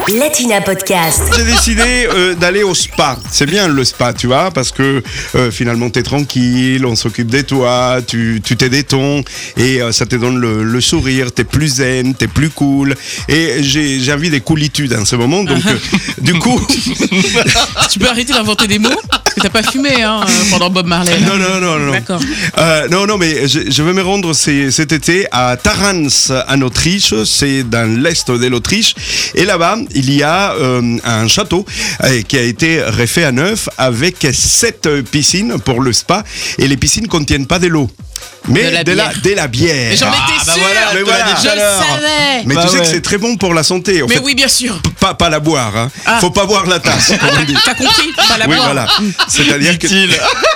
Latina Podcast. J'ai décidé d'aller au spa. C'est bien le spa, tu vois, parce que finalement t'es tranquille, on s'occupe de toi, tu t'es détends et ça te donne le sourire, t'es plus zen, t'es plus cool. Et j'ai envie des coolitudes en ce moment, donc du coup... Tu peux arrêter d'inventer des mots? Parce que t'as pas fumé pendant Bob Marley. Là. Non. D'accord. Non, mais je vais me rendre cet été à Taranz, en Autriche. C'est dans l'est de l'Autriche. Et là-bas, il y a un château qui a été refait à neuf avec 7 piscines pour le spa. Et les piscines ne contiennent pas de l'eau. Mais de la bière. Mais j'en étais sûr. Mais voilà. Je le savais. Mais tu sais que c'est très bon pour la santé. En Mais fait, oui, bien sûr. Pas la boire. Hein. Faut pas boire la tasse, comme on dit. T'as compris? Pas la Oui, boire. voilà. C'est-à-dire que... Tu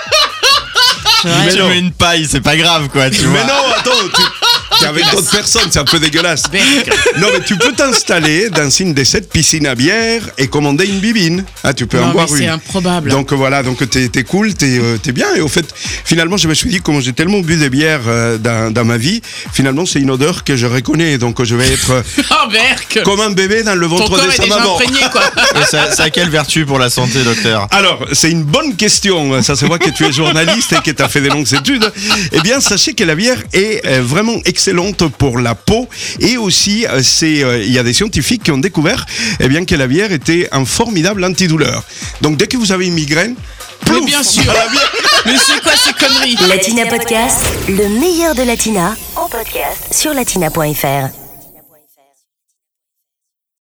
mets une paille, c'est pas grave quoi, tu vois. Mais non, attends, t'es avec d'autres personnes, c'est un peu dégueulasse. Non, mais tu peux t'installer dans une des 7 piscines à bière et commander une bibine. Ah, tu peux en boire une. C'est improbable. Donc voilà, donc t'es cool, t'es bien. Et au fait, finalement, je me suis dit, comme j'ai tellement bu de bière dans ma vie, finalement, c'est une odeur que je reconnais. Donc je vais être Oh, Berk. comme un bébé dans le Ton ventre corps de est sa déjà maman. imprégné, quoi. Et ça a quelle vertu pour la santé, docteur? Alors, c'est une bonne question. Ça se voit que tu es journaliste et que tu as fait des longues études. Eh bien, sachez que la bière est vraiment excellente pour la peau. Et aussi, il y a des scientifiques qui ont découvert bien, que la bière était un formidable antidouleur. Donc, dès que vous avez une migraine, Mais plouf, bien sûr. à la bière. Mais c'est quoi ces conneries? Latina Podcast, le meilleur de Latina, en podcast sur latina.fr.